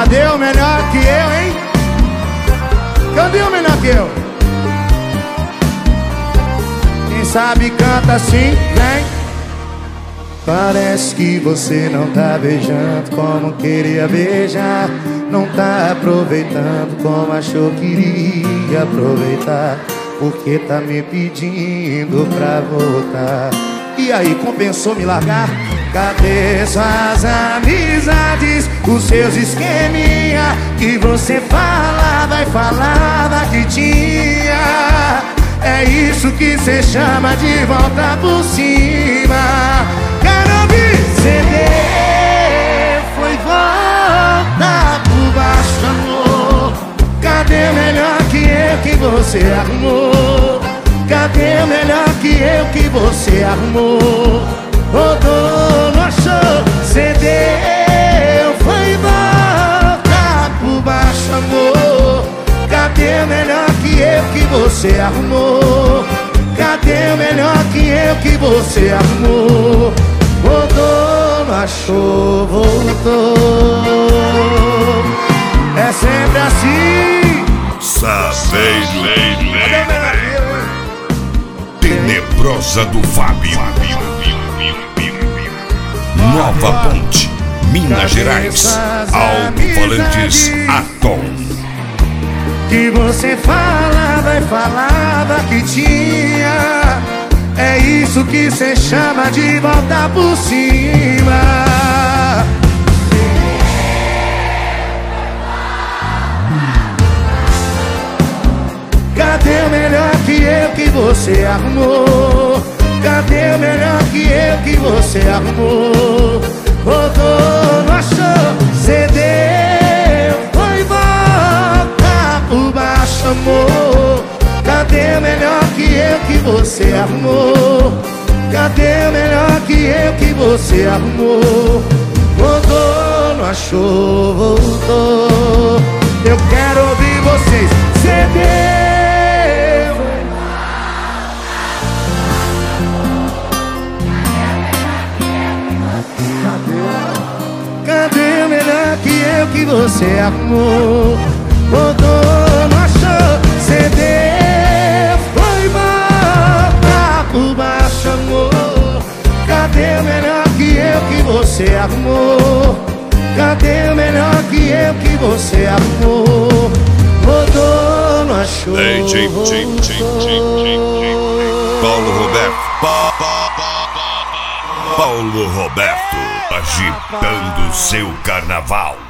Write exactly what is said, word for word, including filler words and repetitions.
Cadê o melhor que eu, hein? Cadê o melhor que eu? Quem sabe canta assim, vem. Parece que você não tá beijando como queria beijar. Não tá aproveitando como achou que iria aproveitar. Porque tá me pedindo pra voltar. E aí, compensou me largar? Cadê suas amizades, os seus esqueminha que você falava e falava que tinha? É isso que cê chama de volta por cima. Quero ouvir C D, foi volta por baixo, amor. Cadê o melhor que eu que você arrumou? Cadê o melhor que eu que você arrumou? Rodou, não achou? C D, foi volta por baixo, amor. Cadê o melhor que eu que você arrumou? Cadê o melhor que eu que você arrumou? Voltou, não achou, voltou. É sempre assim. Saveiro Tenebrosa do Fábio. Nova Ponte, Minas Gerais. Alto-falantes Atom. Que você falava e falava que tinha. É isso que cê chama de volta por cima. Cadê o melhor que eu que você arrumou? Cadê o melhor que eu que você arrumou? Rodou, não achou? C D, foi volta por baixo, amor. Cadê o melhor que eu que você arrumou? Cadê o melhor que eu que você arrumou? Rodou, não achou, voltou. Eu quero ouvir vocês. C D. Cadê o melhor que eu que você arrumou? Rodou, não achou? C D, foi volta por baixo, amor. Cadê o melhor que eu que você arrumou? Cadê o melhor que eu que você arrumou? Rodou, não achou? Ei, Jim, Jim, Jim, Jim, Jim, Paulo Roberto. Pa, pa, pa, pa, pa. Paulo Roberto agitando seu carnaval.